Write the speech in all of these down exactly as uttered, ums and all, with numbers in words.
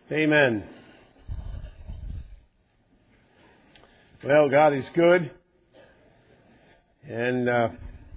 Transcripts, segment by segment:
Amen. Well, God is good, and uh,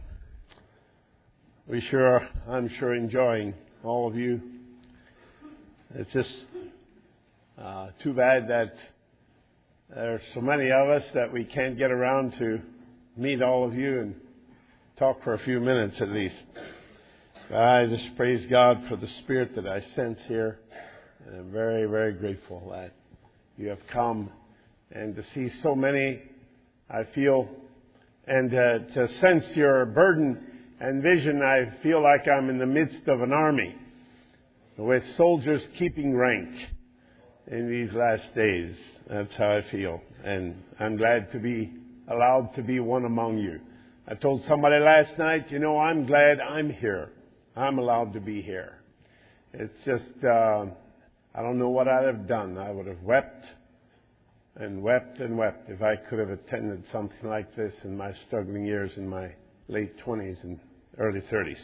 we sure, I'm sure, enjoying all of you. It's just uh, too bad that there's so many of us that we can't get around to meet all of you and talk for a few minutes at least. But I just praise God for the spirit that I sense here. And I'm very, very grateful that you have come, and to see so many, I feel, and uh, to sense your burden and vision, I feel like I'm in the midst of an army with soldiers keeping rank in these last days. That's how I feel. And I'm glad to be allowed to be one among you. I told somebody last night, you know, I'm glad I'm here. I'm allowed to be here. It's just, uh, I don't know what I'd have done. I would have wept and wept and wept if I could have attended something like this in my struggling years in my late twenties and early thirties.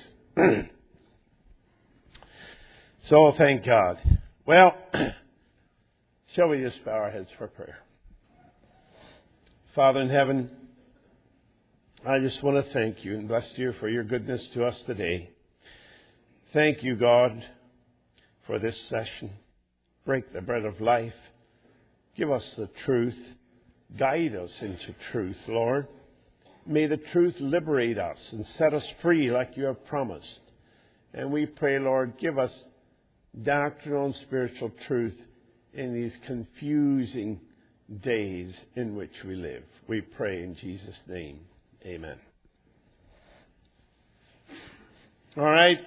So thank God. Well, shall we just bow our heads for prayer? Father in heaven, I just want to thank you and bless you for your goodness to us today. Thank you, God, for this session. Break the bread of life. Give us the truth. Guide us into truth, Lord. May the truth liberate us and set us free like you have promised. And we pray, Lord, give us doctrinal and spiritual truth in these confusing days in which we live. We pray in Jesus' name. Amen. All right.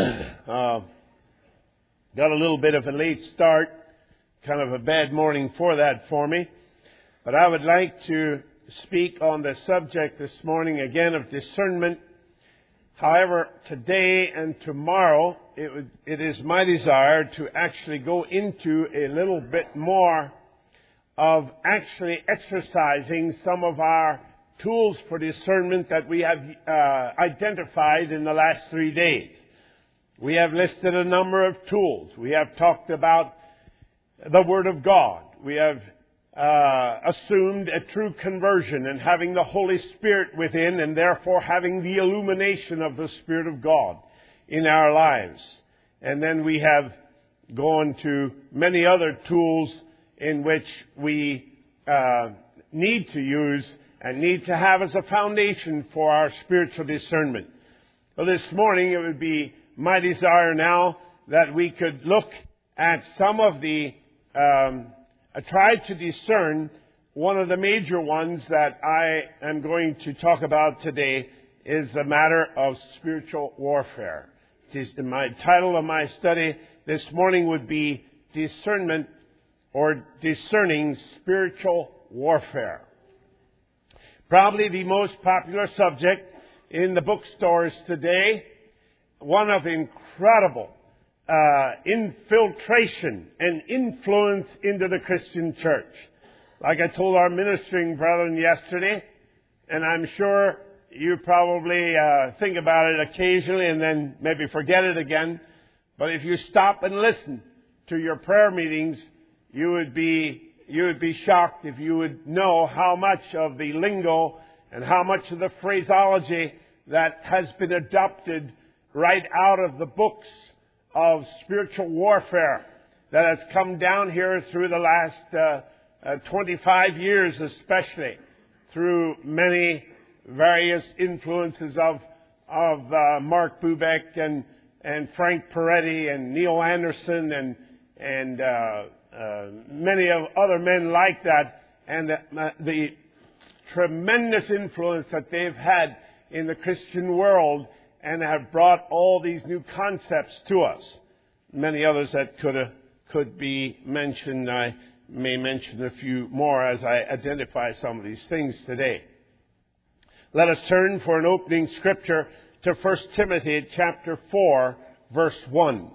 uh, got a little bit of a late start. Kind of a bad morning for that for me. But I would like to speak on the subject this morning again of discernment. However, today and tomorrow, it, would, it is my desire to actually go into a little bit more of actually exercising some of our tools for discernment that we have uh, identified in the last three days. We have listed a number of tools. We have talked about the Word of God. We have uh, assumed a true conversion and having the Holy Spirit within, and therefore having the illumination of the Spirit of God in our lives. And then we have gone to many other tools in which we uh, need to use and need to have as a foundation for our spiritual discernment. So this morning it would be my desire now that we could look at some of the Um, I tried to discern. One of the major ones that I am going to talk about today is the matter of spiritual warfare. It is the my title of my study this morning would be Discernment or Discerning Spiritual Warfare. Probably the most popular subject in the bookstores today. One of incredible Uh, infiltration and influence into the Christian church. Like I told our ministering brethren yesterday, and I'm sure you probably uh, think about it occasionally and then maybe forget it again. But if you stop and listen to your prayer meetings, you would be you would be shocked if you would know how much of the lingo and how much of the phraseology that has been adopted right out of the books of spiritual warfare that has come down here through the last uh, uh, twenty-five years, especially through many various influences of of uh, Mark Bubeck and and Frank Peretti and Neil Anderson and and uh, uh, many of other men like that, and the, uh, the tremendous influence that they've had in the Christian world, and have brought all these new concepts to us. Many others that could uh, could be mentioned. I may mention a few more as I identify some of these things today. Let us turn for an opening scripture to First Timothy chapter four, verse one.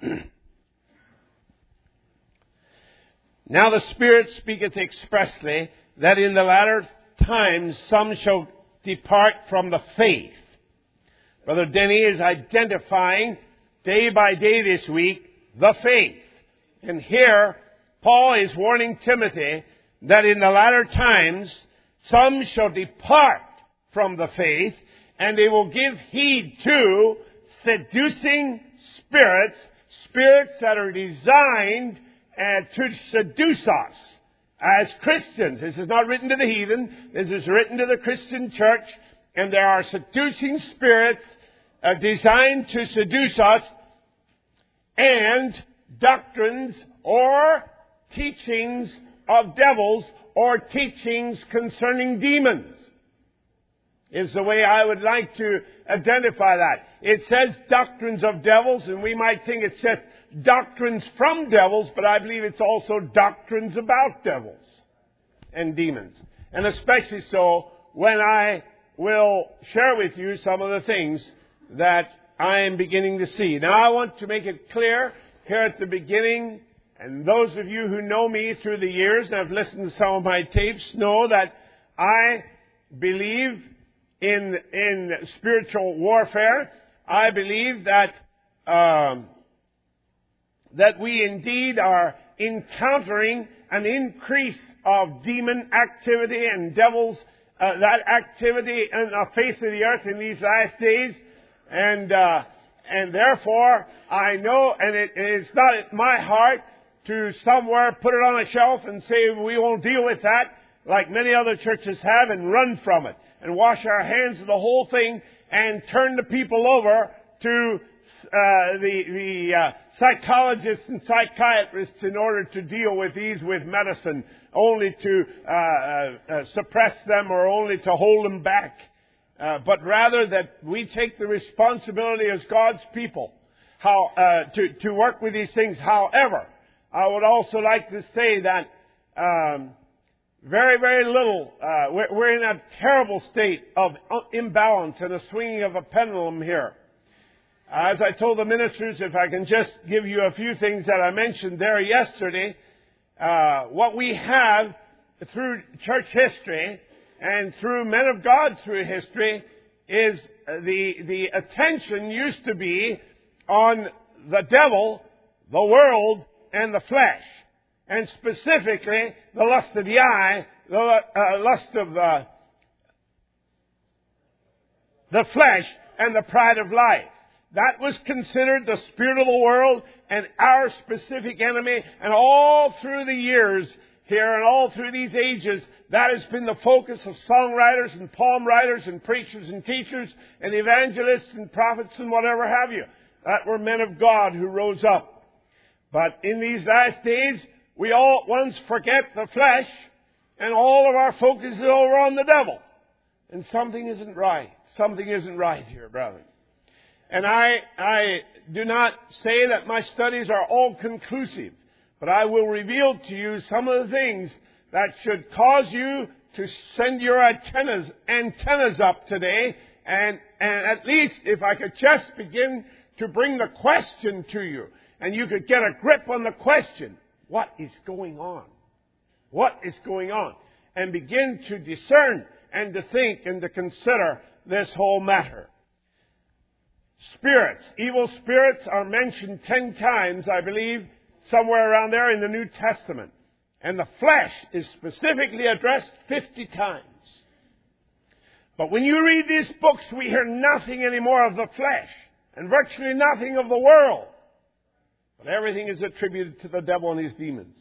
Now the Spirit speaketh expressly that in the latter times some shall depart from the faith. Brother Denny is identifying day by day this week the faith. And here, Paul is warning Timothy that in the latter times, some shall depart from the faith, and they will give heed to seducing spirits, spirits that are designed uh, to seduce us as Christians. This is not written to the heathen. This is written to the Christian church. And there are seducing spirits uh, designed to seduce us, and doctrines or teachings of devils or teachings concerning demons is the way I would like to identify that. It says doctrines of devils, and we might think it says doctrines from devils, but I believe it's also doctrines about devils and demons. And especially so when I will share with you some of the things that I am beginning to see. Now, I want to make it clear here at the beginning, and those of you who know me through the years and have listened to some of my tapes know that I believe in in spiritual warfare. I believe that um, that we indeed are encountering an increase of demon activity and devils Uh, that activity on the face of the earth in these last days, and uh, and therefore I know, and it, it's not at my heart to somewhere put it on a shelf and say we won't deal with that, like many other churches have, and run from it and wash our hands of the whole thing and turn the people over to uh, the the uh, psychologists and psychiatrists in order to deal with these with medicine, only to uh, uh, suppress them or only to hold them back. Uh, but rather that we take the responsibility as God's people how uh, to, to work with these things. However, I would also like to say that um, very, very little, uh, we're, we're in a terrible state of imbalance and a swinging of a pendulum here. As I told the ministers, if I can just give you a few things that I mentioned there yesterday, uh, what we have through church history and through men of God through history is the, the attention used to be on the devil, the world, and the flesh. And specifically, the lust of the eye, the uh, lust of the, the flesh, and the pride of life. That was considered the spirit of the world and our specific enemy. And all through the years here and all through these ages, that has been the focus of songwriters and poem writers and preachers and teachers and evangelists and prophets and whatever have you. That were men of God who rose up. But in these last days, we all at once forget the flesh, and all of our focus is over on the devil. And something isn't right. Something isn't right here, brother. And I, I do not say that my studies are all conclusive, but I will reveal to you some of the things that should cause you to send your antennas, antennas up today. And, and at least if I could just begin to bring the question to you, and you could get a grip on the question, what is going on? What is going on? And begin to discern and to think and to consider this whole matter. Spirits, evil spirits are mentioned ten times, I believe, somewhere around there in the New Testament. And the flesh is specifically addressed fifty times. But when you read these books, we hear nothing anymore of the flesh and virtually nothing of the world. But everything is attributed to the devil and his demons.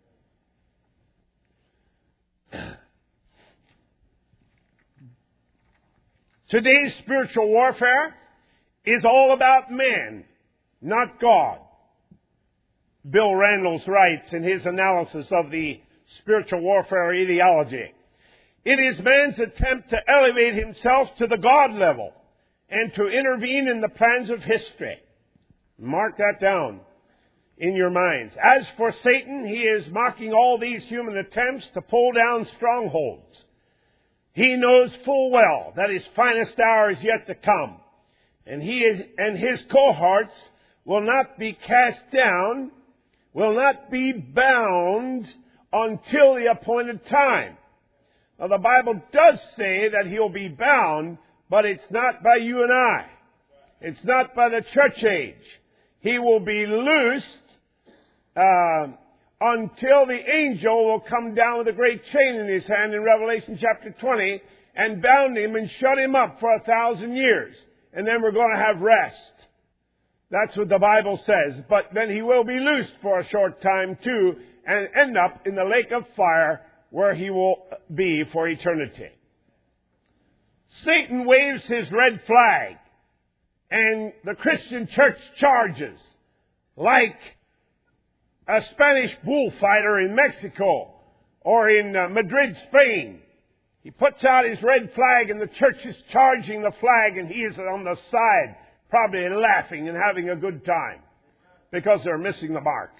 Today's spiritual warfare is all about man, not God. Bill Randalls writes in his analysis of the spiritual warfare ideology, it is man's attempt to elevate himself to the God level and to intervene in the plans of history. Mark that down in your minds. As for Satan, he is mocking all these human attempts to pull down strongholds. He knows full well that his finest hour is yet to come. And he is, and his cohorts will not be cast down, will not be bound until the appointed time. Now the Bible does say that he'll be bound, but it's not by you and I. It's not by the church age. He will be loosed uh, until the angel will come down with a great chain in his hand in Revelation chapter twenty and bound him and shut him up for a thousand years. And then we're going to have rest. That's what the Bible says. But then he will be loosed for a short time too and end up in the lake of fire where he will be for eternity. Satan waves his red flag and the Christian church charges like a Spanish bullfighter in Mexico or in uh, Madrid, Spain. He puts out his red flag and the church is charging the flag and he is on the side, probably laughing and having a good time because they're missing the mark.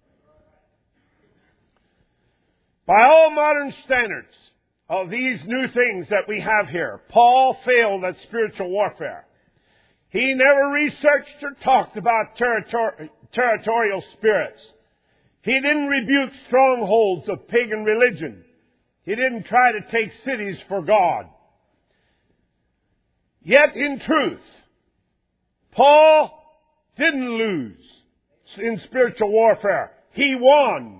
By all modern standards of these new things that we have here, Paul failed at spiritual warfare. He never researched or talked about territor- territorial spirits. He didn't rebuke strongholds of pagan religion. He didn't try to take cities for God. Yet in truth, Paul didn't lose in spiritual warfare. He won.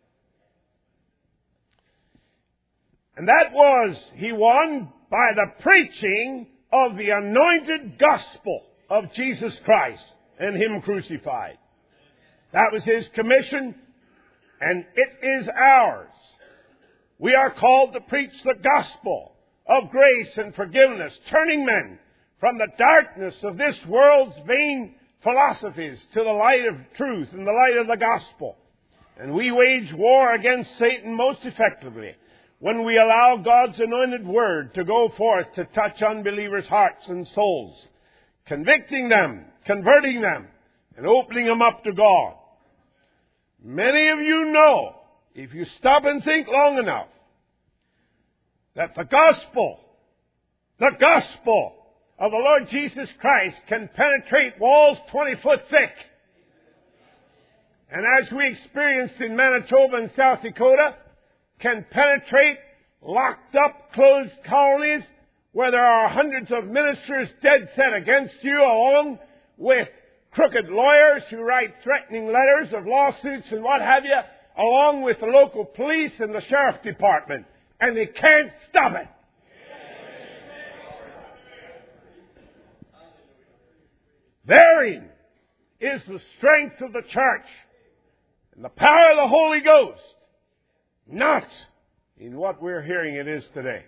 And that was, he won by the preaching of the anointed gospel of Jesus Christ and Him crucified. That was His commission, and it is ours. We are called to preach the gospel of grace and forgiveness, turning men from the darkness of this world's vain philosophies to the light of truth and the light of the gospel. And we wage war against Satan most effectively when we allow God's anointed word to go forth to touch unbelievers' hearts and souls, convicting them, converting them, and opening them up to God. Many of you know, if you stop and think long enough, that the gospel, the gospel of the Lord Jesus Christ can penetrate walls twenty foot thick. And as we experienced in Manitoba and South Dakota, can penetrate locked up, closed colonies where there are hundreds of ministers dead set against you, along with crooked lawyers who write threatening letters of lawsuits and what have you, along with the local police and the sheriff department. And they can't stop it. Therein is the strength of the church and the power of the Holy Ghost, not in what we're hearing it is today.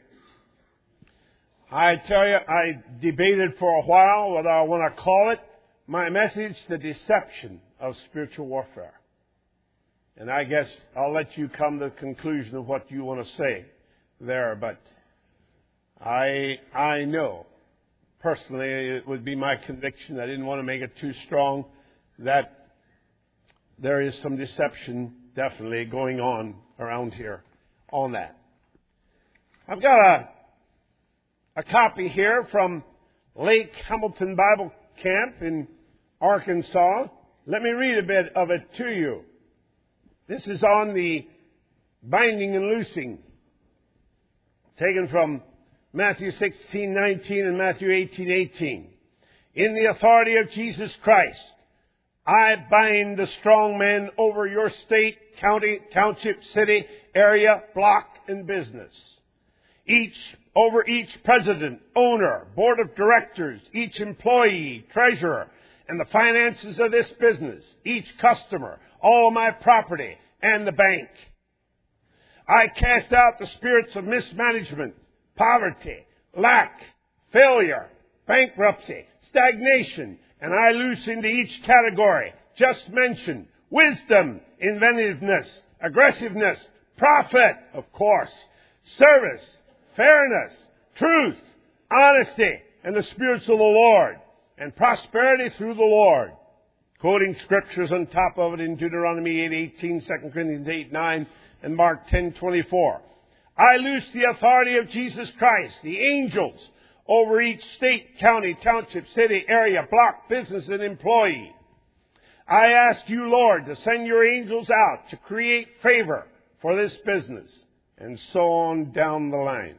I tell you, I debated for a while whether I want to call it my message, The Deception of Spiritual Warfare. And I guess I'll let you come to the conclusion of what you want to say there. But I I know, personally, it would be my conviction, I didn't want to make it too strong, that there is some deception definitely going on around here on that. I've got a, a copy here from Lake Hamilton Bible Camp in Arkansas. Let me read a bit of it to you. This is on the binding and loosing, taken from Matthew sixteen nineteen and Matthew eighteen eighteen. In the authority of Jesus Christ, I bind the strong men over your state, county, township, city, area, block, and business. Each, over each president, owner, board of directors, each employee, treasurer, and the finances of this business, each customer, all my property, and the bank. I cast out the spirits of mismanagement, poverty, lack, failure, bankruptcy, stagnation, and I loose into each category just mentioned wisdom, inventiveness, aggressiveness, profit, of course, service, fairness, truth, honesty, and the spirits of the Lord, and prosperity through the Lord. Quoting scriptures on top of it in Deuteronomy eight eighteen, Second Corinthians eight nine, and Mark ten twenty-four. I loose the authority of Jesus Christ, the angels, over each state, county, township, city, area, block, business, and employee. I ask you, Lord, to send your angels out to create favor for this business, and so on down the line.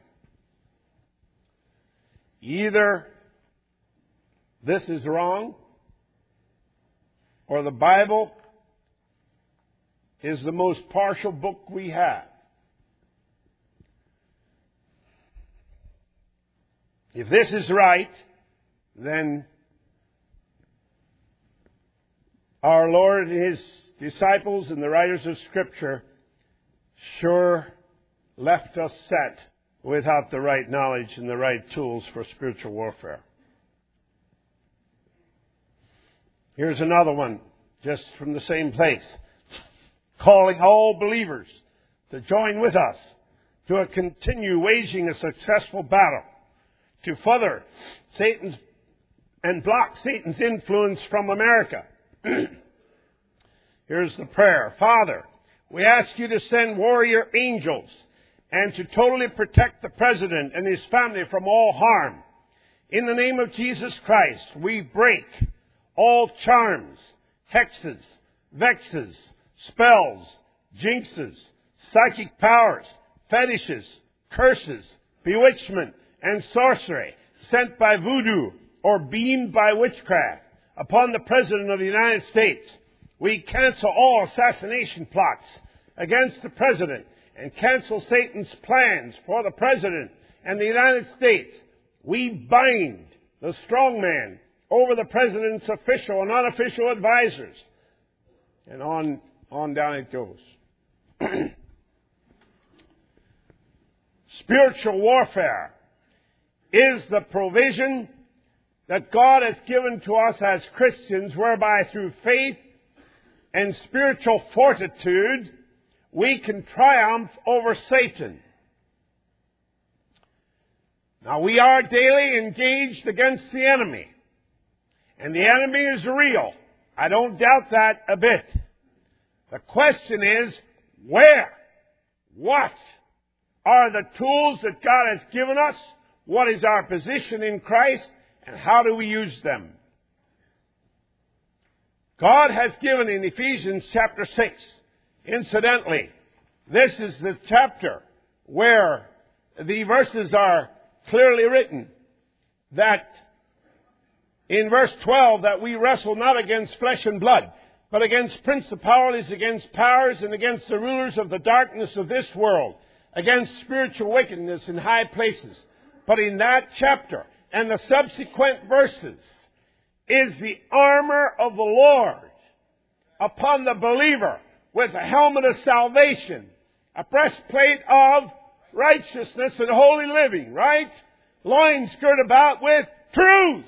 Either this is wrong, or the Bible is the most partial book we have. If this is right, then our Lord and His disciples and the writers of Scripture sure left us set without the right knowledge and the right tools for spiritual warfare. Here's another one, just from the same place. Calling all believers to join with us to continue waging a successful battle to further Satan's and block Satan's influence from America. Here's the prayer. Father, we ask you to send warrior angels and to totally protect the President and his family from all harm. In the name of Jesus Christ, we break all charms, hexes, vexes, spells, jinxes, psychic powers, fetishes, curses, bewitchment, and sorcery sent by voodoo or beamed by witchcraft upon the President of the United States. We cancel all assassination plots against the President and cancel Satan's plans for the President and the United States. We bind the strongman over the President's official and unofficial advisors. And on, on down it goes. Spiritual warfare is the provision that God has given to us as Christians, whereby through faith and spiritual fortitude we can triumph over Satan. Now, we are daily engaged against the enemy, and the enemy is real. I don't doubt that a bit. The question is, where? What are the tools that God has given us? What is our position in Christ? And how do we use them? God has given in Ephesians chapter six, incidentally, this is the chapter where the verses are clearly written, that in verse twelve, that we wrestle not against flesh and blood, but against principalities, against powers, and against the rulers of the darkness of this world, against spiritual wickedness in high places. But in that chapter and the subsequent verses is the armor of the Lord upon the believer, with a helmet of salvation, a breastplate of righteousness and holy living, right? Loins girt about with truth.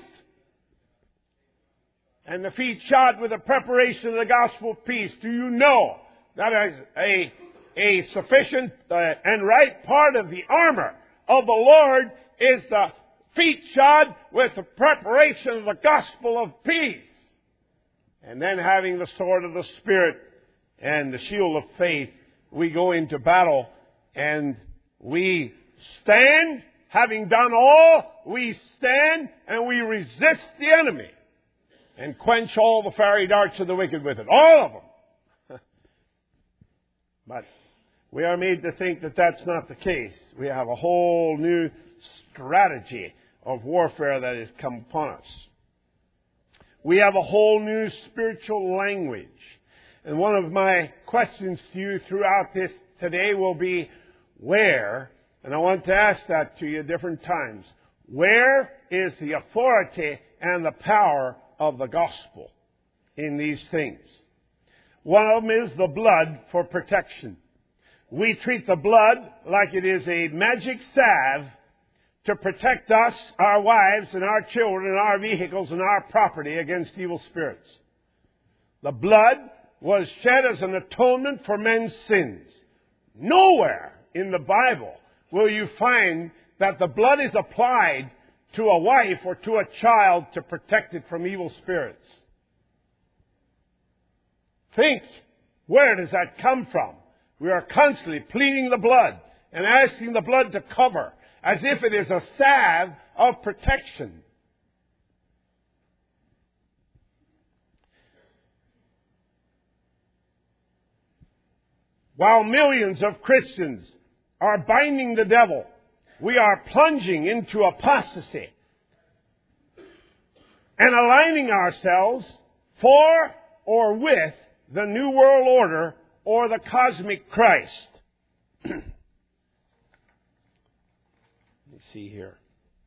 And the feet shod with the preparation of the gospel of peace. Do you know that is a, a sufficient uh, and right part of the armor of the Lord is the feet shod with the preparation of the gospel of peace? And then having the sword of the Spirit and the shield of faith, we go into battle and we stand. Having done all, we stand and we resist the enemy and quench all the fiery darts of the wicked with it. All of them. But we are made to think that that's not the case. We have a whole new strategy of warfare that has come upon us. We have a whole new spiritual language. And one of my questions to you throughout this today will be, where, and I want to ask that to you at different times, where is the authority and the power of the gospel in these things? One of them is the blood for protection. We treat the blood like it is a magic salve to protect us, our wives, and our children, and our vehicles, and our property against evil spirits. The blood was shed as an atonement for men's sins. Nowhere in the Bible will you find that the blood is applied to a wife or to a child to protect it from evil spirits. Think, where does that come from? We are constantly pleading the blood and asking the blood to cover, as if it is a salve of protection. While millions of Christians are binding the devil, we are plunging into apostasy and aligning ourselves for or with the New World Order or the cosmic Christ. Let me see here.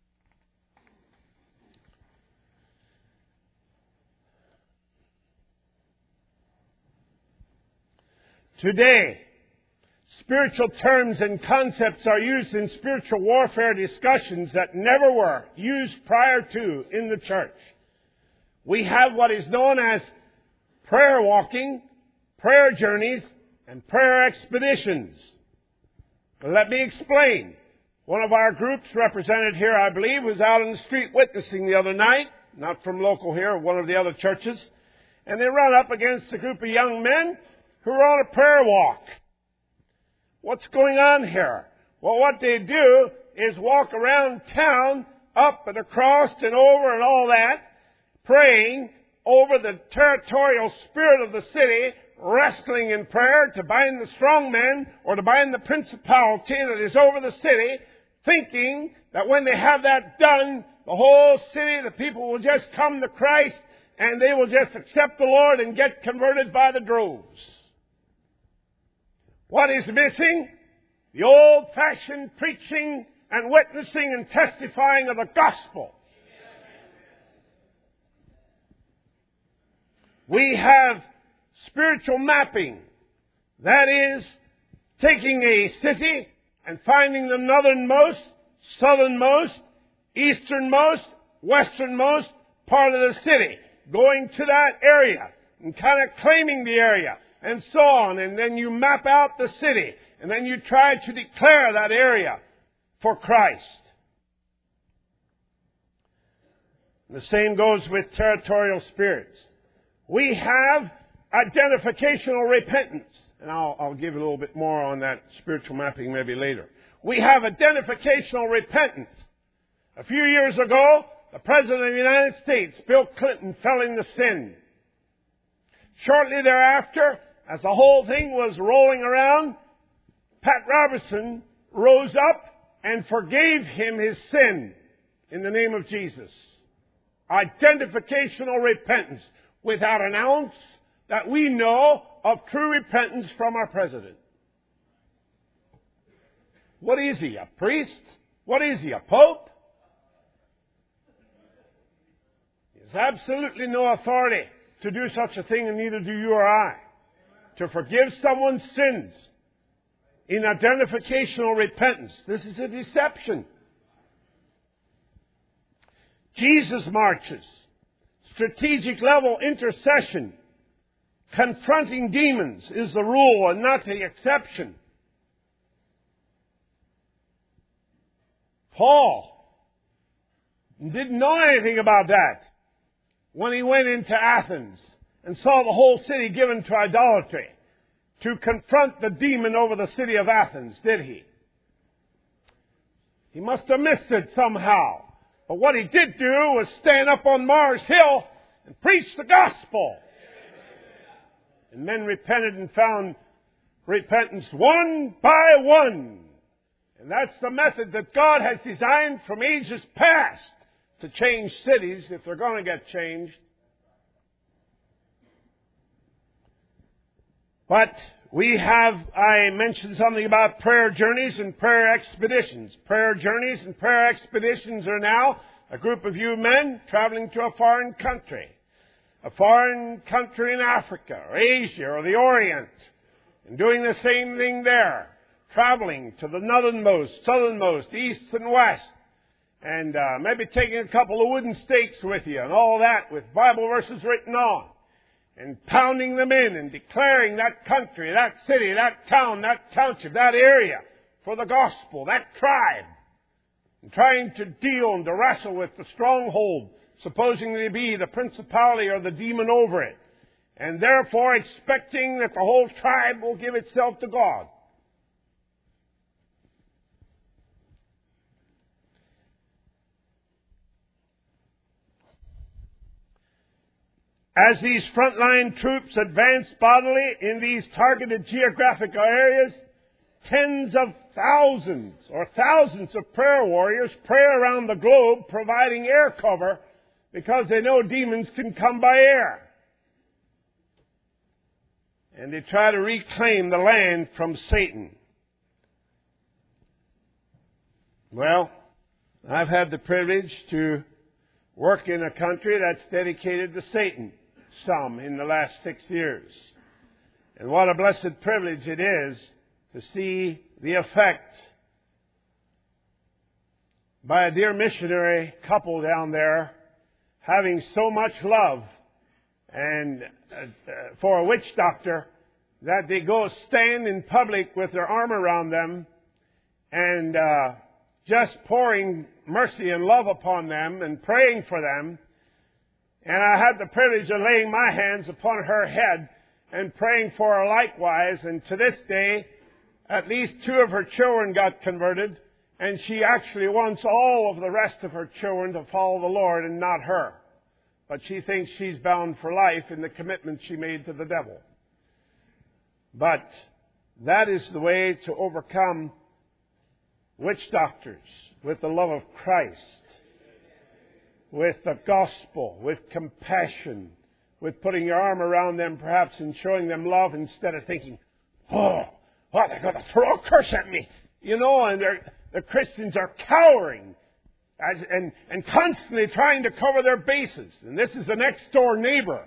Today, spiritual terms and concepts are used in spiritual warfare discussions that never were used prior to in the church. We have what is known as prayer walking, prayer journeys, and prayer expeditions. Let me explain. One of our groups represented here, I believe, was out on the street witnessing the other night, not from local here, one of the other churches, and they run up against a group of young men who are on a prayer walk. What's going on here? Well, what they do is walk around town, up and across and over and all that, praying over the territorial spirit of the city, wrestling in prayer to bind the strong men or to bind the principality that is over the city, thinking that when they have that done, the whole city, the people will just come to Christ and they will just accept the Lord and get converted by the droves. What is missing? The old-fashioned preaching and witnessing and testifying of the gospel. We have spiritual mapping. That is, taking a city and finding the northernmost, southernmost, easternmost, westernmost part of the city, going to that area and kind of claiming the area and so on. And then you map out the city and then you try to declare that area for Christ. The same goes with territorial spirits. We have identificational repentance. And I'll, I'll give a little bit more on that spiritual mapping maybe later. We have identificational repentance. A few years ago, the President of the United States, Bill Clinton, fell into sin. Shortly thereafter, as the whole thing was rolling around, Pat Robertson rose up and forgave him his sin in the name of Jesus. Identificational repentance, without an ounce that we know of true repentance from our president. What is he, a priest? What is he, a pope? He has absolutely no authority to do such a thing, and neither do you or I. To forgive someone's sins in identificational repentance. This is a deception. Jesus marches. Strategic level intercession. Confronting demons is the rule and not the exception. Paul didn't know anything about that when he went into Athens and saw the whole city given to idolatry, to confront the demon over the city of Athens, did he? He must have missed it somehow. But what he did do was stand up on Mars Hill and preach the gospel. And men repented and found repentance one by one. And that's the method that God has designed from ages past to change cities if they're going to get changed. But we have, I mentioned something about prayer journeys and prayer expeditions. Prayer journeys and prayer expeditions are now a group of you men traveling to a foreign country. A foreign country in Africa or Asia or the Orient. And doing the same thing there. Traveling to the northernmost, southernmost, east and west. And uh, maybe taking a couple of wooden stakes with you and all that with Bible verses written on. And pounding them in and declaring that country, that city, that town, that township, that area for the gospel, that tribe. And trying to deal and to wrestle with the stronghold, supposing to be the principality or the demon over it. And therefore expecting that the whole tribe will give itself to God. As these frontline troops advance bodily in these targeted geographical areas, tens of thousands or thousands of prayer warriors pray around the globe providing air cover because they know demons can come by air. and they try to reclaim the land from Satan. Well, I've had the privilege to work in a country that's dedicated to Satan, some in the last six years. And what a blessed privilege it is to see the effect by a dear missionary couple down there having so much love and uh, for a witch doctor that they go stand in public with their arm around them and uh, just pouring mercy and love upon them and praying for them. And I had the privilege of laying my hands upon her head and praying for her likewise. And to this day, at least two of her children got converted. And she actually wants all of the rest of her children to follow the Lord and not her. But she thinks she's bound for life in the commitment she made to the devil. But that is the way to overcome witch doctors, with the love of Christ, with the gospel, with compassion, with putting your arm around them perhaps and showing them love instead of thinking, oh, oh they're going to throw a curse at me. You know, and the Christians are cowering as, and, and constantly trying to cover their bases. And this is the next door neighbor.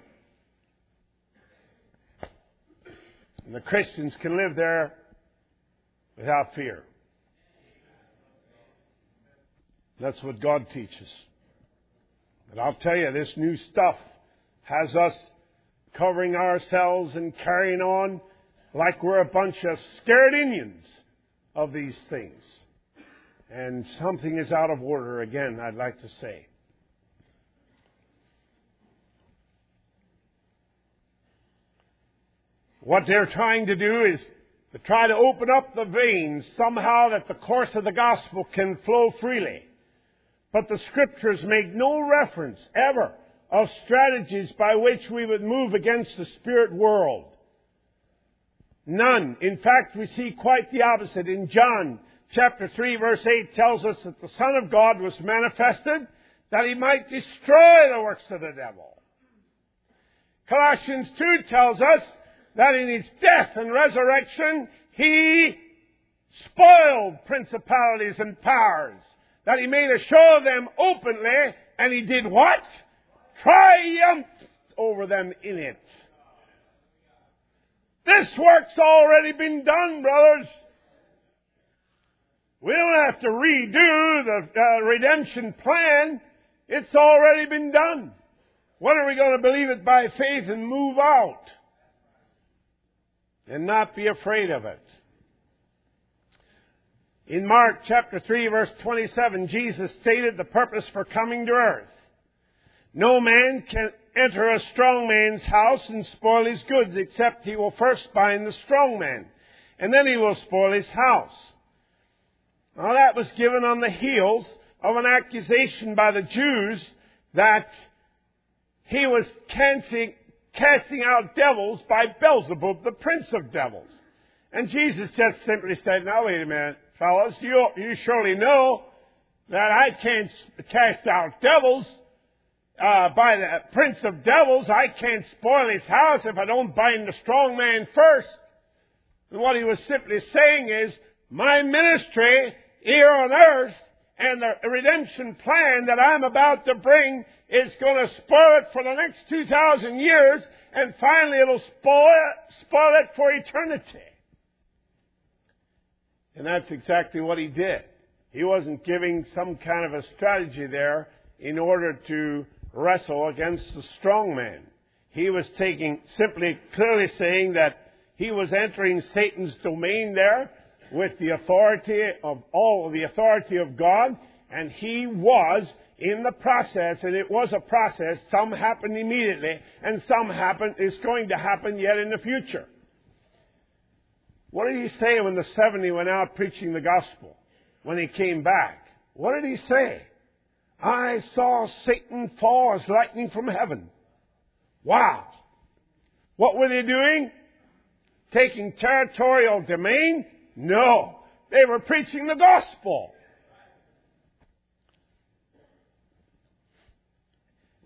And the Christians can live there without fear. That's what God teaches. But I'll tell you, this new stuff has us covering ourselves and carrying on like we're a bunch of scared Indians of these things. And something is out of order again, I'd like to say. What they're trying to do is to try to open up the veins somehow that the course of the gospel can flow freely. But the Scriptures make no reference ever of strategies by which we would move against the spirit world. None. In fact, we see quite the opposite. In John chapter three, verse eight tells us that the Son of God was manifested that He might destroy the works of the devil. Colossians two tells us that in His death and resurrection, He spoiled principalities and powers. That He made a show of them openly, and He did what? Triumphed over them in it. This work's already been done, brothers. We don't have to redo the uh, redemption plan. It's already been done. When are we going to believe it by faith and move out? And not be afraid of it. In Mark chapter three, verse twenty-seven, Jesus stated the purpose for coming to earth. No man can enter a strong man's house and spoil his goods, except he will first bind the strong man, and then he will spoil his house. Now that was given on the heels of an accusation by the Jews that he was casting, casting out devils by Beelzebub, the prince of devils. And Jesus just simply said, now wait a minute, fellas, you, you surely know that I can't cast out devils uh, by the prince of devils. I can't spoil his house if I don't bind the strong man first. And what he was simply saying is, my ministry here on earth and the redemption plan that I'm about to bring is going to spoil it for the next two thousand years, and finally it'll spoil it, spoil it for eternity. And that's exactly what he did. He wasn't giving some kind of a strategy there in order to wrestle against the strong man. He was taking, simply clearly saying that he was entering Satan's domain there with the authority of all the authority of God, and he was in the process, and it was a process. Some happened immediately, and some happened is going to happen yet in the future. What did he say when the seventy went out preaching the gospel? When he came back, what did he say? I saw Satan fall as lightning from heaven. Wow! What were they doing? Taking territorial domain? No. They were preaching the gospel.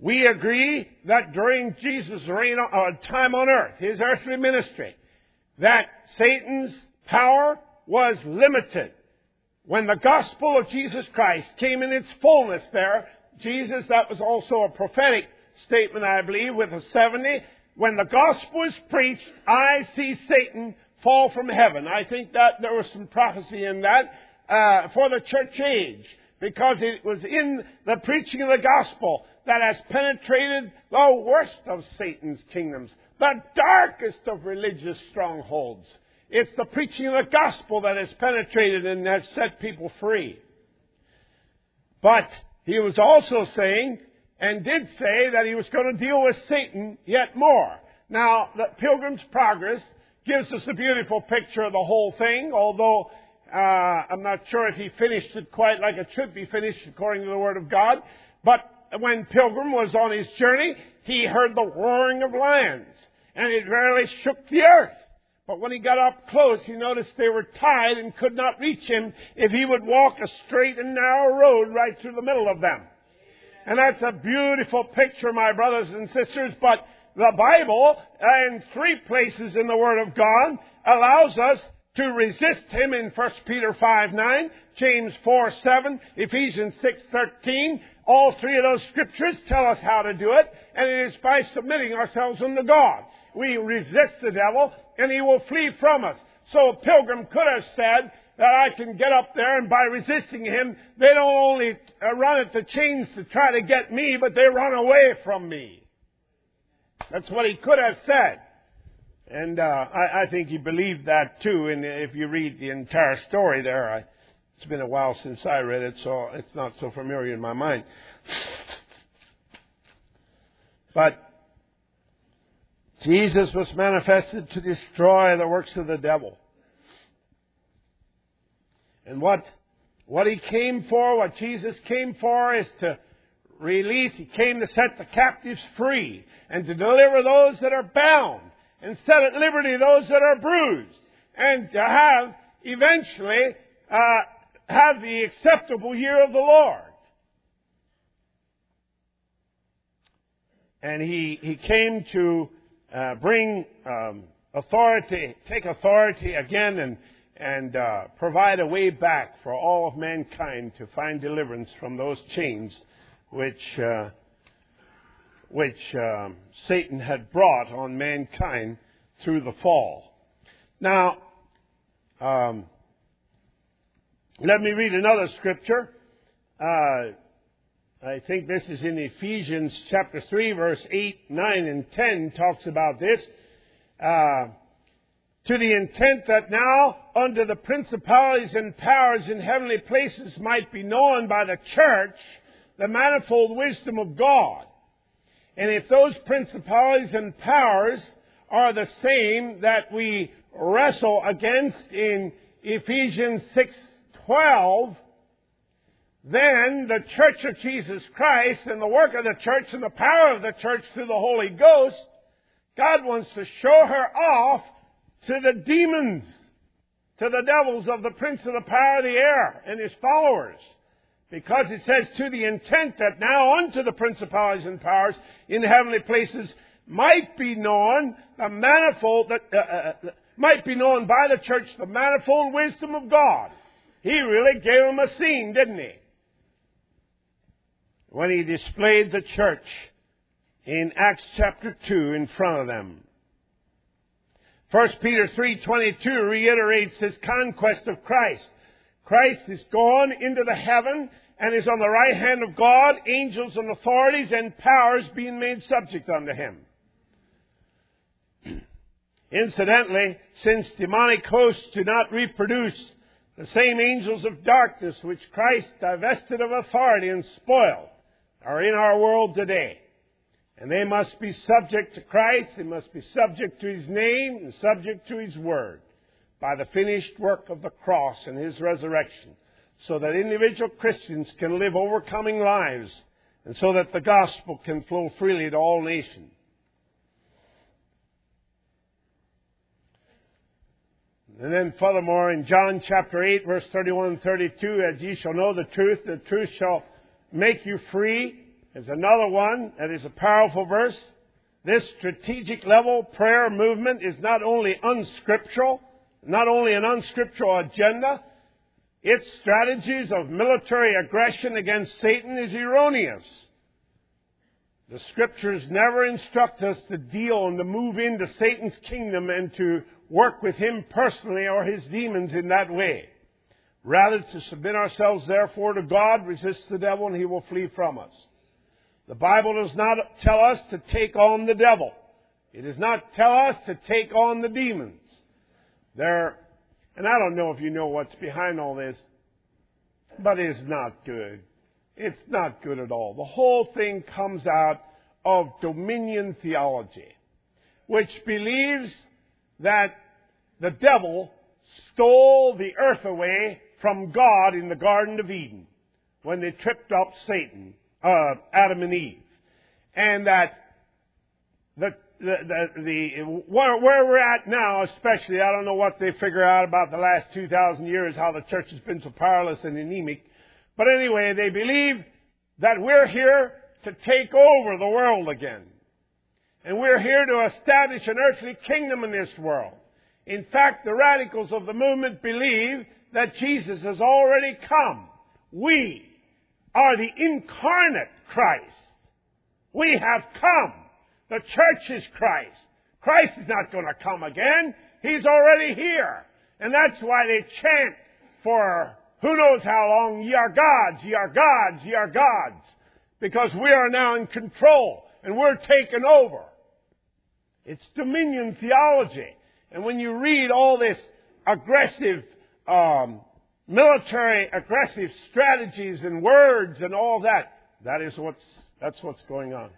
we agree that during Jesus' reign, uh, time on earth, his earthly ministry, that Satan's power was limited. When the gospel of Jesus Christ came in its fullness there, Jesus, that was also a prophetic statement, I believe, with the seventy. When the gospel is preached, I see Satan fall from heaven. I think that there was some prophecy in that uh, for the church age, because it was in the preaching of the gospel that has penetrated the worst of Satan's kingdoms, the darkest of religious strongholds. It's the preaching of the gospel that has penetrated and has set people free. But he was also saying, and did say, that he was going to deal with Satan yet more. Now, the Pilgrim's Progress gives us a beautiful picture of the whole thing, although uh, I'm not sure if he finished it quite like it should be finished according to the Word of God. But when Pilgrim was on his journey, he heard the roaring of lions, and it really shook the earth. But when he got up close, he noticed they were tied and could not reach him if he would walk a straight and narrow road right through the middle of them. And that's a beautiful picture, my brothers and sisters. But the Bible, in three places in the Word of God, allows us to resist him in First Peter five nine, James four seven, Ephesians six thirteen. All three of those scriptures tell us how to do it, and it is by submitting ourselves unto God. We resist the devil, and he will flee from us. So a pilgrim could have said that I can get up there, and by resisting him, they don't only run at the chains to try to get me, but they run away from me. That's what he could have said. And uh, I, I think he believed that too. And if you read the entire story there, I, it's been a while since I read it, so it's not so familiar in my mind. But Jesus was manifested to destroy the works of the devil. And what, what he came for, what Jesus came for, is to release. He came to set the captives free and to deliver those that are bound and set at liberty those that are bruised, and to have eventually uh, have the acceptable year of the Lord. And he, he came to uh, bring um, authority, take authority again and and uh, provide a way back for all of mankind to find deliverance from those chains which uh, which um, Satan had brought on mankind through the fall. Now, um, let me read another scripture. Uh, I think this is in Ephesians chapter three, verse eight, nine, and ten, talks about this. Uh, to the intent that now unto the principalities and powers in heavenly places might be known by the church the manifold wisdom of God. And if those principalities and powers are the same that we wrestle against in Ephesians six twelve, then the church of Jesus Christ and the work of the church and the power of the church through the Holy Ghost, God wants to show her off to the demons, to the devils of the prince of the power of the air and his followers. Because it says, to the intent that now unto the principalities and powers in heavenly places might be known the manifold, that uh, uh, might be known by the church the manifold wisdom of God. He really gave them a scene, didn't he? When he displayed the church in Acts chapter two in front of them. First Peter three twenty-two reiterates his conquest of Christ. Christ is gone into the heaven and is on the right hand of God, angels and authorities and powers being made subject unto him. Incidentally, since demonic hosts do not reproduce, the same angels of darkness which Christ divested of authority and spoiled are in our world today. And they must be subject to Christ, they must be subject to his name and subject to his word by the finished work of the cross and his resurrection, so that individual Christians can live overcoming lives and so that the gospel can flow freely to all nations. And then furthermore, in John chapter eight, verse thirty-one and thirty-two, as ye shall know the truth, the truth shall make you free. There's another one that is a powerful verse. This strategic level prayer movement is not only unscriptural, not only an unscriptural agenda, its strategies of military aggression against Satan is erroneous. The Scriptures never instruct us to deal and to move into Satan's kingdom and to work with him personally or his demons in that way. Rather, to submit ourselves, therefore, to God, resist the devil, and he will flee from us. The Bible does not tell us to take on the devil. It does not tell us to take on the demons. There, and I don't know if you know what's behind all this, but it's not good. It's not good at all. The whole thing comes out of dominion theology, which believes that the devil stole the earth away from God in the Garden of Eden when they tripped up Satan, uh, Adam and Eve. And that the, the, the, the where, where we're at now, especially, I don't know what they figure out about the last two thousand years, how the church has been so powerless and anemic. But anyway, they believe that we're here to take over the world again. And we're here to establish an earthly kingdom in this world. In fact, the radicals of the movement believe that Jesus has already come. We are the incarnate Christ. We have come. The church is Christ. Christ is not going to come again. He's already here. And that's why they chant for who knows how long, ye are gods, ye are gods, ye are gods. Because we are now in control and we're taken over. It's dominion theology. And when you read all this aggressive, um, military aggressive strategies and words and all that, that is what's, that's what's going on.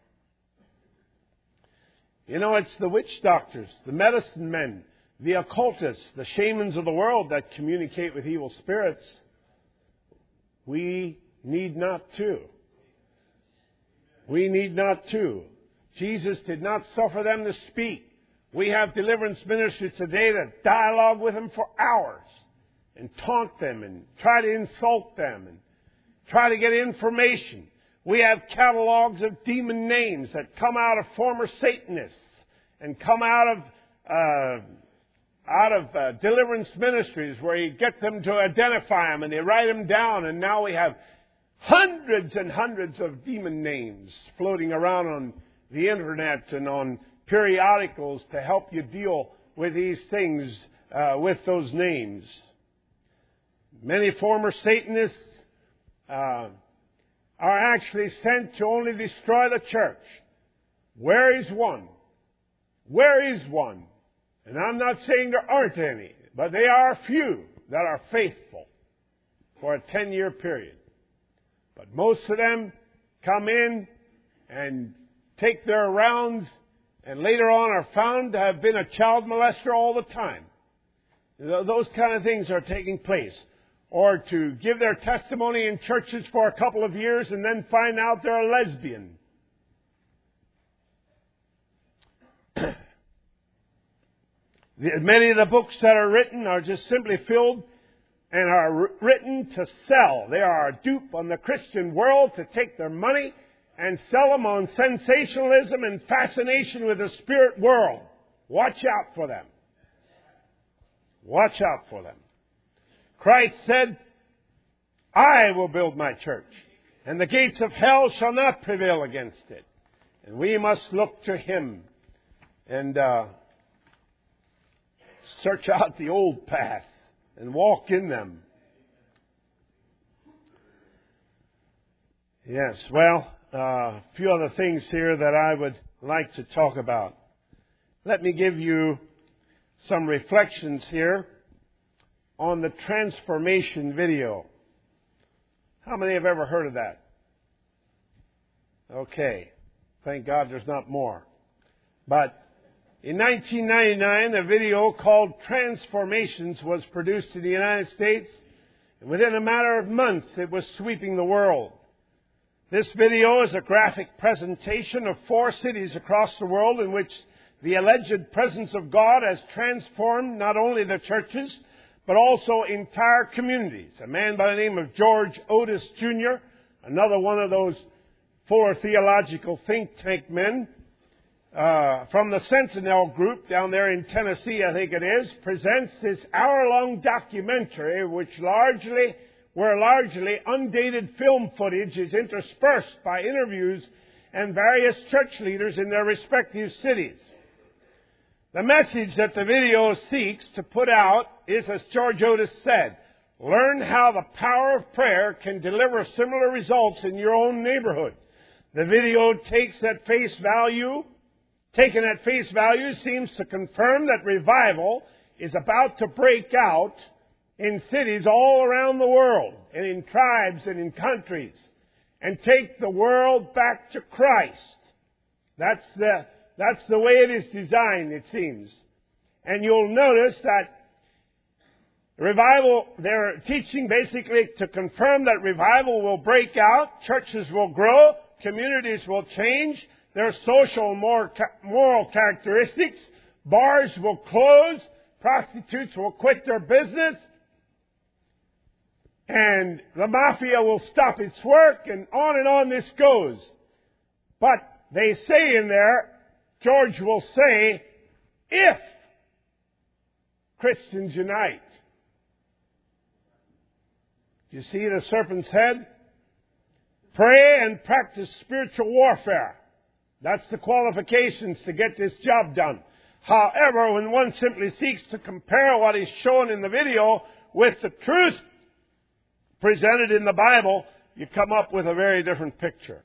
You know, it's the witch doctors, the medicine men, the occultists, the shamans of the world that communicate with evil spirits. We need not to. We need not to. Jesus did not suffer them to speak. We have deliverance ministries today that dialogue with them for hours and taunt them and try to insult them and try to get information. We have catalogs of demon names that come out of former Satanists and come out of uh, out of uh, deliverance ministries where you get them to identify them and they write them down. And now we have hundreds and hundreds of demon names floating around on the internet and on periodicals to help you deal with these things uh, with those names. Many former Satanists uh, are actually sent to only destroy the church. Where is one? Where is one? And I'm not saying there aren't any, but they are few that are faithful for a ten-year period. But most of them come in and take their rounds and later on are found to have been a child molester all the time. Those kind of things are taking place. Or to give their testimony in churches for a couple of years and then find out they're a lesbian. Many of the books that are written are just simply filled and are written to sell. They are a dupe on the Christian world to take their money and sell them on sensationalism and fascination with the spirit world. Watch out for them. Watch out for them. Christ said, I will build my church, and the gates of hell shall not prevail against it. And we must look to Him and uh, search out the old paths and walk in them. Yes, well, uh, a few other things here that I would like to talk about. Let me give you some reflections here on the transformation video. How many have ever heard of that? Okay. Thank God there's not more. But in nineteen ninety-nine, a video called Transformations was produced in the United States. And within a matter of months, it was sweeping the world. This video is a graphic presentation of four cities across the world in which the alleged presence of God has transformed not only the churches, but also entire communities. A man by the name of George Otis Junior, another one of those four theological think tank men uh, from the Sentinel Group down there in Tennessee, I think it is, presents this hour-long documentary which largely, where largely undated film footage is interspersed by interviews and various church leaders in their respective cities. The message that the video seeks to put out is, as George Otis said, learn how the power of prayer can deliver similar results in your own neighborhood. The video takes at face value, taken at face value, seems to confirm that revival is about to break out in cities all around the world, and in tribes and in countries, and take the world back to Christ. That's the, that's the way it is designed, it seems. And you'll notice that revival, they're teaching basically to confirm that revival will break out, churches will grow, communities will change, their social and moral characteristics, bars will close, prostitutes will quit their business, and the mafia will stop its work, and on and on this goes. But they say in there, George will say, if Christians unite. You see the serpent's head? Pray and practice spiritual warfare. That's the qualifications to get this job done. However, when one simply seeks to compare what is shown in the video with the truth presented in the Bible, you come up with a very different picture.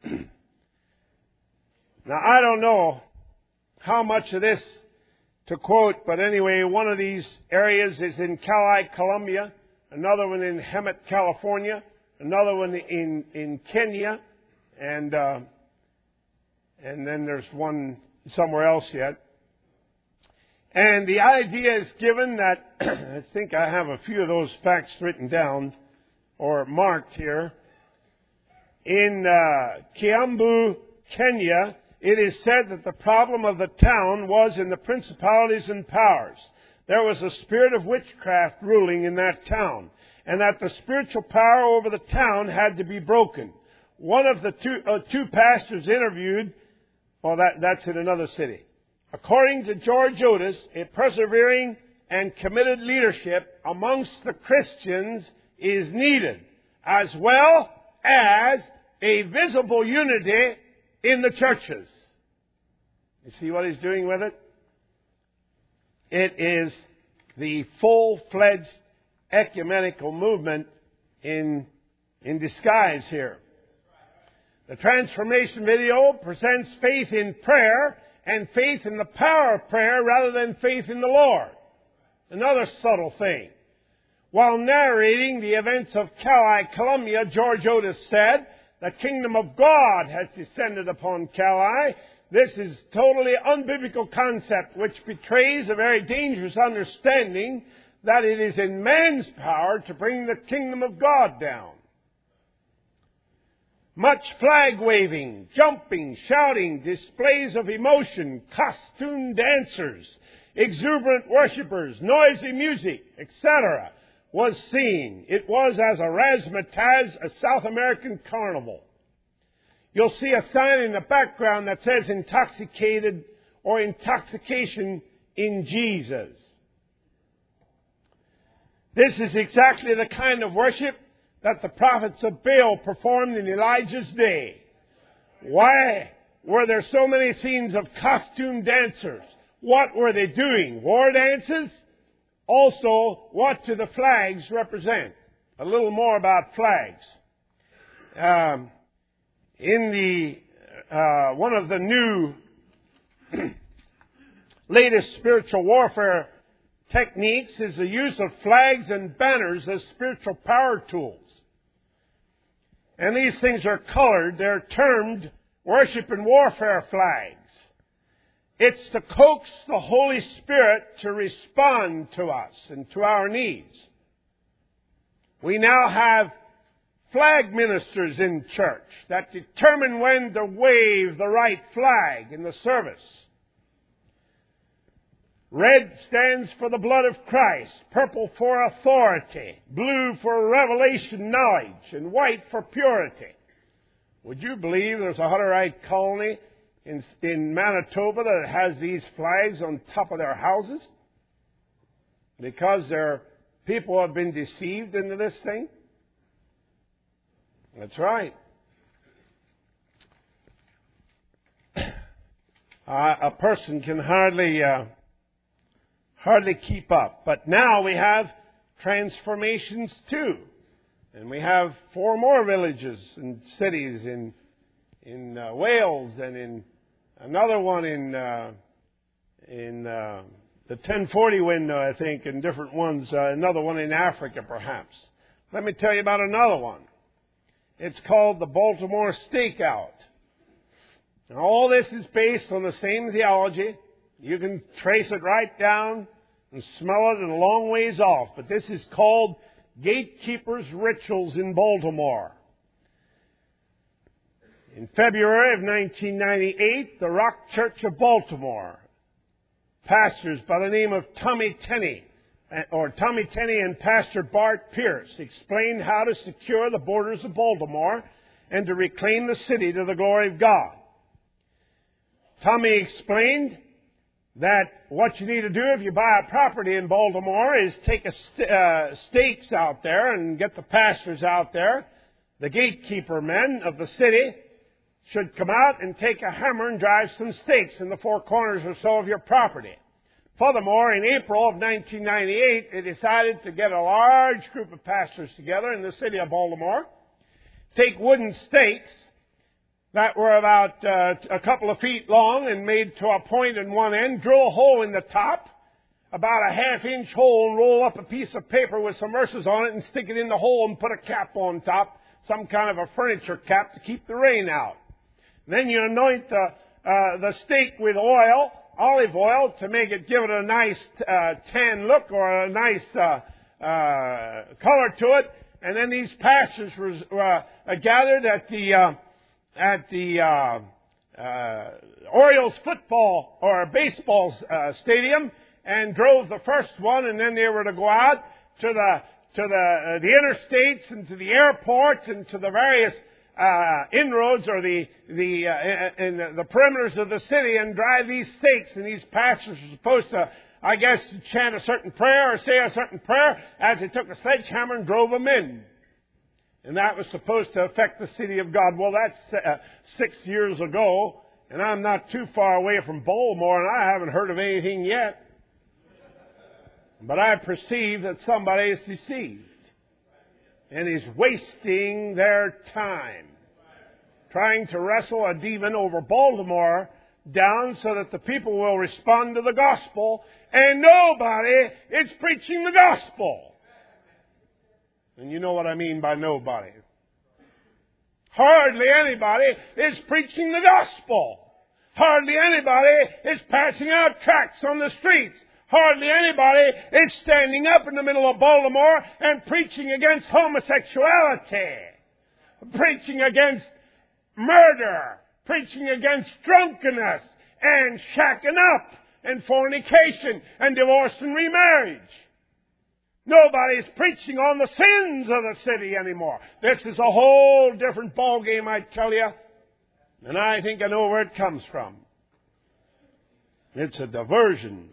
Now, I don't know how much of this to quote, but anyway, one of these areas is in Cali, Colombia, another one in Hemet, California, another one in, in Kenya, and uh, and then there's one somewhere else yet. And the idea is given that, I think I have a few of those facts written down, or marked here. In uh, Kiambu, Kenya, it is said that the problem of the town was in the principalities and powers. There was a spirit of witchcraft ruling in that town, and that the spiritual power over the town had to be broken. One of the two, uh, two pastors interviewed, well, that, that's in another city. According to George Otis, a persevering and committed leadership amongst the Christians is needed, as well as a visible unity in the churches. You see what he's doing with it? It is the full-fledged ecumenical movement in, in disguise here. The transformation video presents faith in prayer and faith in the power of prayer rather than faith in the Lord. Another subtle thing. While narrating the events of Cali, Colombia, George Otis said, the kingdom of God has descended upon Cali. This is totally unbiblical concept which betrays a very dangerous understanding that it is in man's power to bring the kingdom of God down. Much flag waving, jumping, shouting, displays of emotion, costumed dancers, exuberant worshippers, noisy music, et cetera was seen. It was as a razzmatazz, a South American carnival. You'll see a sign in the background that says intoxicated or intoxication in Jesus. This is exactly the kind of worship that the prophets of Baal performed in Elijah's day. Why were there so many scenes of costume dancers? What were they doing? War dances? Also, what do the flags represent? A little more about flags. Um, in the uh, one of the new latest spiritual warfare techniques is the use of flags and banners as spiritual power tools. And these things are colored. They're termed worship and warfare flags. It's to coax the Holy Spirit to respond to us and to our needs. We now have flag ministers in church that determine when to wave the right flag in the service. Red stands for the blood of Christ, purple for authority, blue for revelation knowledge, and white for purity. Would you believe there's a Hutterite colony in, in Manitoba that has these flags on top of their houses? Because their people have been deceived into this thing? That's right. Uh, a person can hardly uh, hardly keep up. But now we have transformations too. And we have four more villages and cities in in uh, Wales, and in another one in uh, in uh, the ten forty window, I think, and different ones. Uh, another one in Africa, perhaps. Let me tell you about another one. It's called the Baltimore Stakeout. Now, all this is based on the same theology. You can trace it right down and smell it a long ways off. But this is called Gatekeepers' Rituals in Baltimore. In February of nineteen ninety-eight, the Rock Church of Baltimore, pastors by the name of Tommy Tenney, or Tommy Tenney and Pastor Bart Pierce, explained how to secure the borders of Baltimore and to reclaim the city to the glory of God. Tommy explained that what you need to do if you buy a property in Baltimore is take a st- uh, stakes out there and get the pastors out there. The gatekeeper men of the city should come out and take a hammer and drive some stakes in the four corners or so of your property. Furthermore, in April of nineteen ninety-eight, they decided to get a large group of pastors together in the city of Baltimore, take wooden stakes that were about uh, a couple of feet long and made to a point in one end, drill a hole in the top, about a half-inch hole, and roll up a piece of paper with some verses on it and stick it in the hole and put a cap on top, some kind of a furniture cap to keep the rain out. Then you anoint the, uh, the stake with oil, olive oil, to make it, give it a nice uh, tan look or a nice uh, uh, color to it. And then these pastors were uh, gathered at the uh, at the uh, uh, Orioles football or baseball uh, stadium and drove the first one, and then they were to go out to the to the uh, the interstates and to the airports and to the various uh, inroads or the the uh, in the, the perimeters of the city and drive these stakes. And these pastors were supposed to, I guess, chant a certain prayer or say a certain prayer as they took a sledgehammer and drove them in. And that was supposed to affect the city of God. Well, that's uh, six years ago, and I'm not too far away from Baltimore, and I haven't heard of anything yet. But I perceive that somebody is deceived and is wasting their time trying to wrestle a demon over Baltimore down so that the people will respond to the gospel, and nobody is preaching the gospel. And you know what I mean by nobody. Hardly anybody is preaching the gospel. Hardly anybody is passing out tracts on the streets. Hardly anybody is standing up in the middle of Baltimore and preaching against homosexuality, preaching against murder, preaching against drunkenness and shacking up and fornication and divorce and remarriage. Nobody's preaching on the sins of the city anymore. This is a whole different ballgame, I tell you. And I think I know where it comes from. It's a diversion.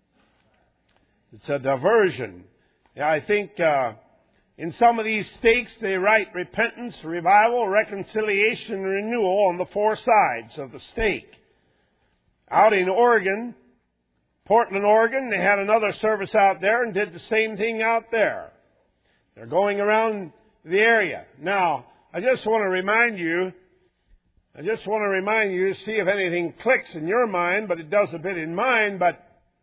It's a diversion. Yeah, I think uh, in some of these stakes they write repentance, revival, reconciliation, and renewal on the four sides of the stake. Out in Oregon, Portland, Oregon, they had another service out there and did the same thing out there. They're going around the area. Now, I just want to remind you, I just want to remind you, see if anything clicks in your mind, but it does a bit in mine. But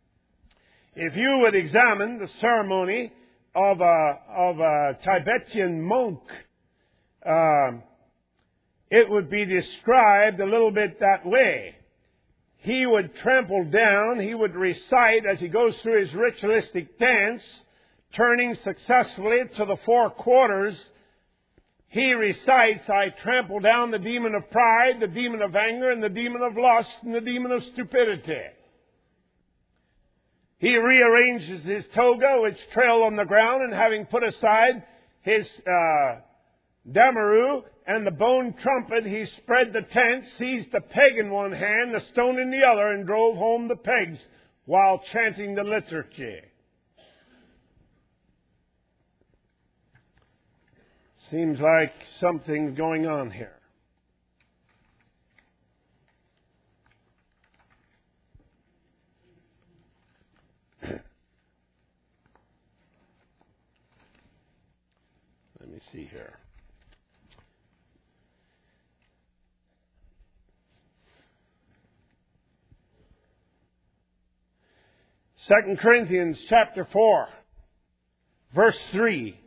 if you would examine the ceremony of a, of a Tibetan monk, uh, it would be described a little bit that way. He would trample down, he would recite as he goes through his ritualistic dance, turning successfully to the four quarters. He recites, I trample down the demon of pride, the demon of anger, and the demon of lust, and the demon of stupidity. He rearranges his toga, which trailed on the ground, and having put aside his uh, Damaru and the bone trumpet, he spread the tent, seized the peg in one hand, the stone in the other, and drove home the pegs while chanting the liturgy. Seems like something's going on here. Let me see here. Second Corinthians chapter four, verse three.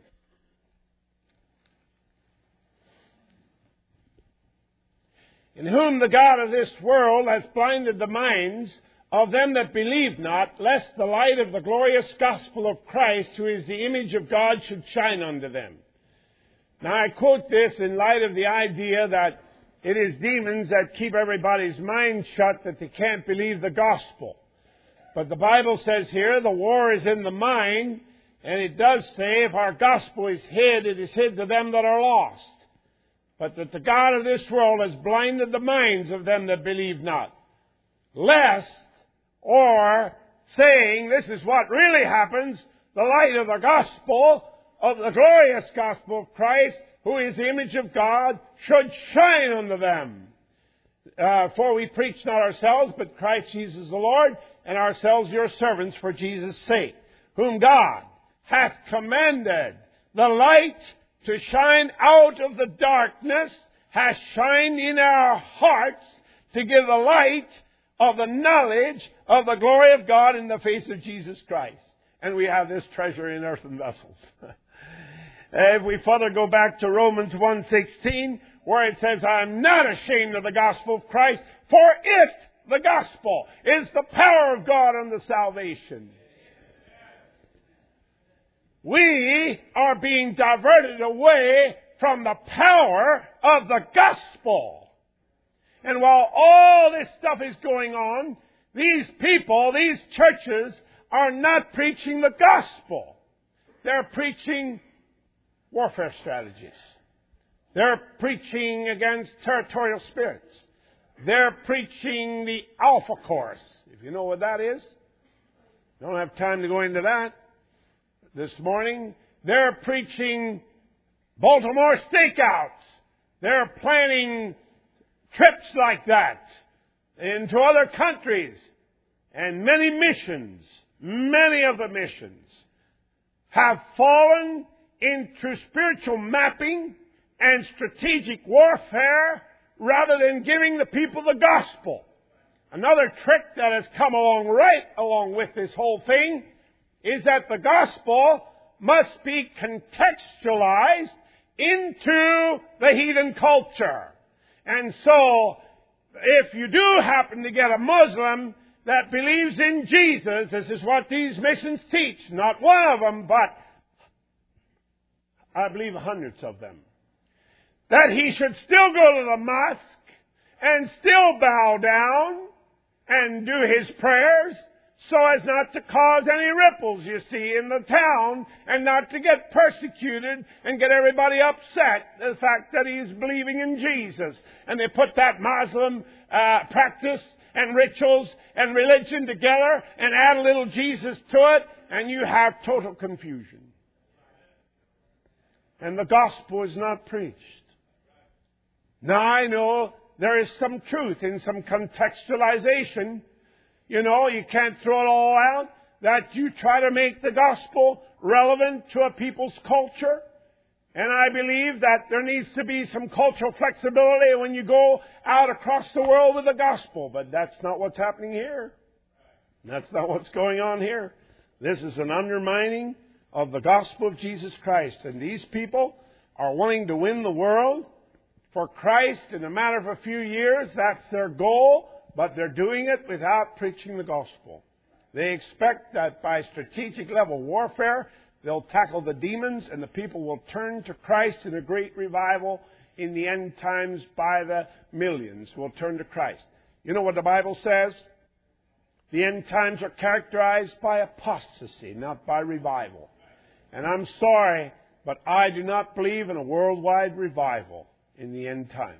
In whom the God of this world has blinded the minds of them that believe not, lest the light of the glorious gospel of Christ, who is the image of God, should shine unto them. Now I quote this in light of the idea that it is demons that keep everybody's mind shut, that they can't believe the gospel. But the Bible says here, the war is in the mind, and it does say, if our gospel is hid, it is hid to them that are lost. But that the God of this world has blinded the minds of them that believe not. Lest, or saying, this is what really happens, the light of the gospel, of the glorious gospel of Christ, who is the image of God, should shine unto them. Uh, for we preach not ourselves, but Christ Jesus the Lord, and ourselves your servants for Jesus' sake, whom God hath commanded the light to shine out of the darkness, hath shined in our hearts to give the light of the knowledge of the glory of God in the face of Jesus Christ. And we have this treasure in earthen vessels. If we further go back to Romans one sixteen, where it says, I am not ashamed of the gospel of Christ, for it, the gospel, is the power of God unto salvation. We are being diverted away from the power of the gospel. And while all this stuff is going on, these people, these churches, are not preaching the gospel. They're preaching warfare strategies. They're preaching against territorial spirits. They're preaching the Alpha Course. If you know what that is. Don't have time to go into that this morning. They're preaching Baltimore stakeouts. They're planning trips like that into other countries. And many missions, many of the missions, have fallen into spiritual mapping and strategic warfare rather than giving the people the gospel. Another trick that has come along right along with this whole thing is that the gospel must be contextualized into the heathen culture. And so, if you do happen to get a Muslim that believes in Jesus, this is what these missions teach. Not one of them, but I believe hundreds of them. That he should still go to the mosque and still bow down and do his prayers so as not to cause any ripples, you see, in the town, and not to get persecuted and get everybody upset the fact that he's believing in Jesus. And they put that Muslim uh, practice and rituals and religion together and add a little Jesus to it, and you have total confusion. And the gospel is not preached. Now I know there is some truth in some contextualization. You know, you can't throw it all out. That you try to make the gospel relevant to a people's culture. And I believe that there needs to be some cultural flexibility when you go out across the world with the gospel. But that's not what's happening here. That's not what's going on here. This is an undermining of the gospel of Jesus Christ. And these people are wanting to win the world for Christ in a matter of a few years. That's their goal, but they're doing it without preaching the gospel. They expect that by strategic level warfare, they'll tackle the demons and the people will turn to Christ in a great revival in the end times. By the millions will turn to Christ. You know what the Bible says? The end times are characterized by apostasy, not by revival. And I'm sorry, But I do not believe in a worldwide revival in the end times.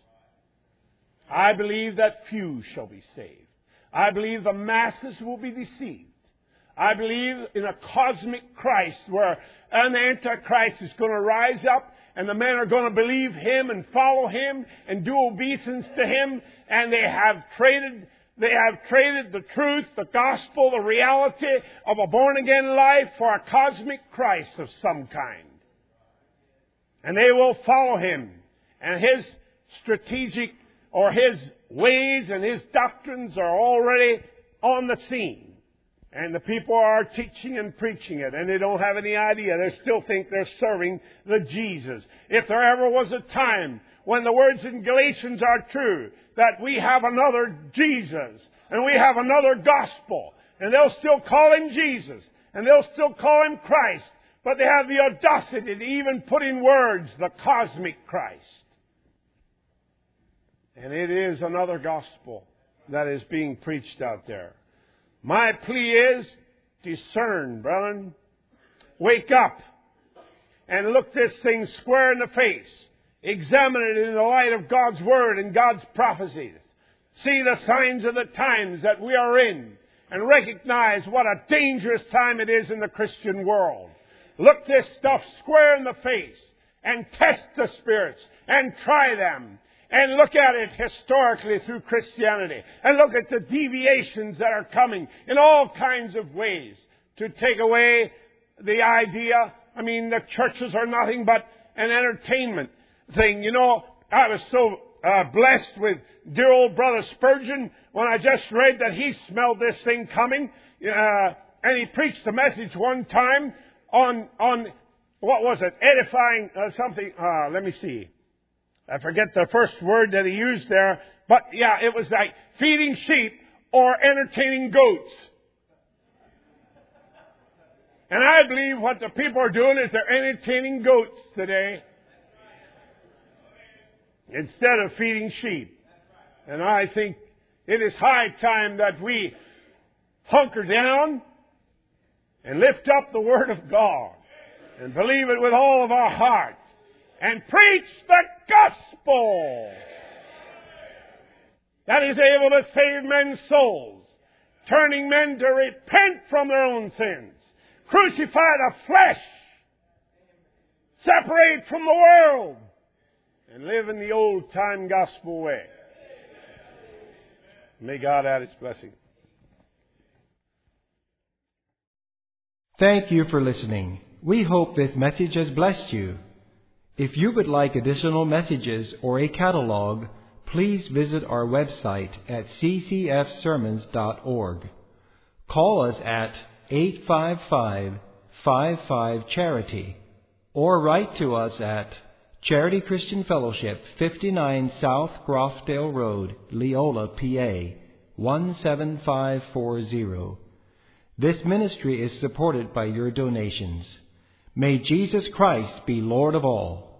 I believe that few shall be saved. I believe the masses will be deceived. I believe in a cosmic Christ where an Antichrist is going to rise up and the men are going to believe Him and follow Him and do obeisance to Him, and they have traded They have traded the truth, the gospel, the reality of a born-again life for a cosmic Christ of some kind. And they will follow Him. And His strategic or His ways and His doctrines are already on the scene. And the people are teaching and preaching it, and they don't have any idea. They still think they're serving the Jesus. If there ever was a time when the words in Galatians are true, that we have another Jesus, and we have another gospel, and they'll still call Him Jesus, and they'll still call Him Christ, but they have the audacity to even put in words the cosmic Christ. And it is another gospel that is being preached out there. My plea is, discern, brethren. Wake up and look this thing square in the face. Examine it in the light of God's Word and God's prophecies. See the signs of the times that we are in and recognize what a dangerous time it is in the Christian world. Look this stuff square in the face and test the spirits and try them. And look at it historically through Christianity. And look at the deviations that are coming in all kinds of ways to take away the idea. I mean, the churches are nothing but an entertainment thing. You know, I was so uh, blessed with dear old Brother Spurgeon when I just read that he smelled this thing coming. Uh, and he preached a message one time on, on what was it? Edifying uh, something. Uh, let me see. I forget the first word that he used there, but yeah, it was like feeding sheep or entertaining goats. And I believe what the people are doing is they're entertaining goats today instead of feeding sheep. And I think it is high time that we hunker down and lift up the Word of God and believe it with all of our heart. And preach the gospel that is able to save men's souls, turning men to repent from their own sins, crucify the flesh, separate from the world, and live in the old-time gospel way. May God add His blessing. Thank you for listening. We hope this message has blessed you. If you would like additional messages or a catalog, please visit our website at c c f sermons dot org. Call us at eight five five, five five, charity or write to us at Charity Christian Fellowship, fifty-nine South Grofdale Road, Leola, P A, one seven five four zero. This ministry is supported by your donations. May Jesus Christ be Lord of all.